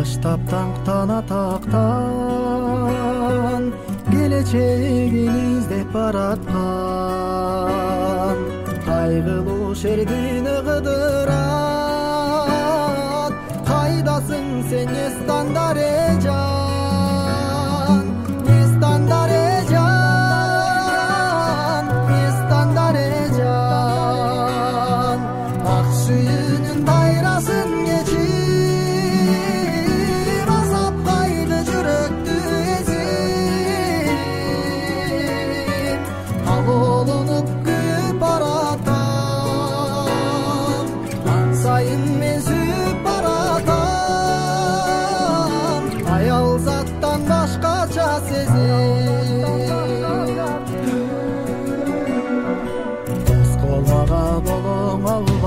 баштап таңктан атактан келечегин издеп бараткан кайгылуу шердин ыгыдырат кайдасың сен эстан дарежан эстан дарежан эстан дарежан ак сүйүүнүн дайрасын кечип азапкайды жүрөктү эзип алоолонуп күйүп баратам ан сайын мен сүйүп баратам аял заттан башкача сезим дос колмага болоң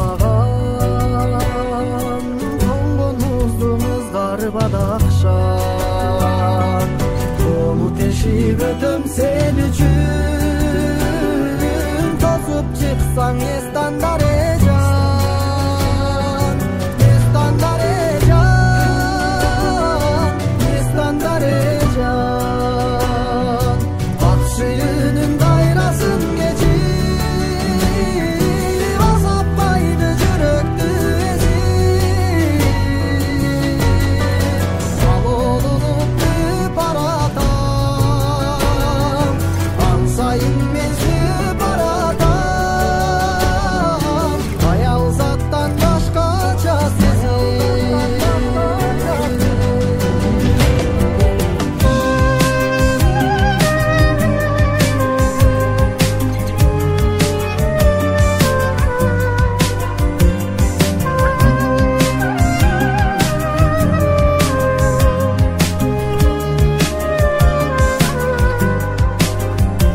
албаган тоңгон муздун ыздар бадакшан колу тешип өтөм сен үчүн тосуп чыксаң эстан дарежан эстан дарежан эстан дарежан ак сүйүүнүн дайрасын кечип азапкайды жүрөктү эзип алоолонуп күйүп баратам ан сайын мен сүйүп баратам аял заттан башкача сезим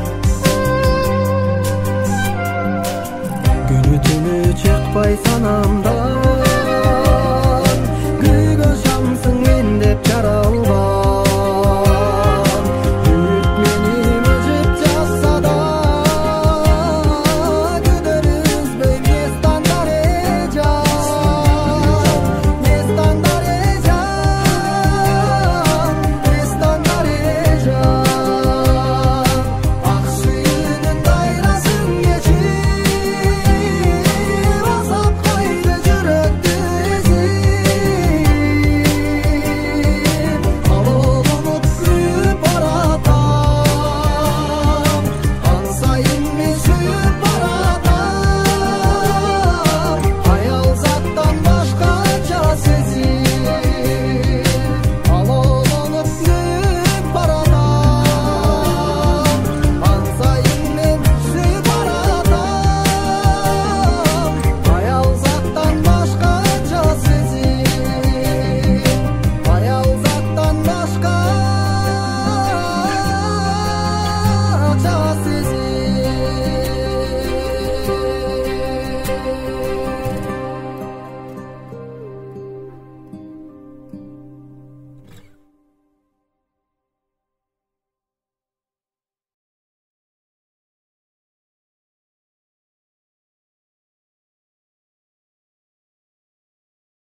күнү түнү чыкпай санам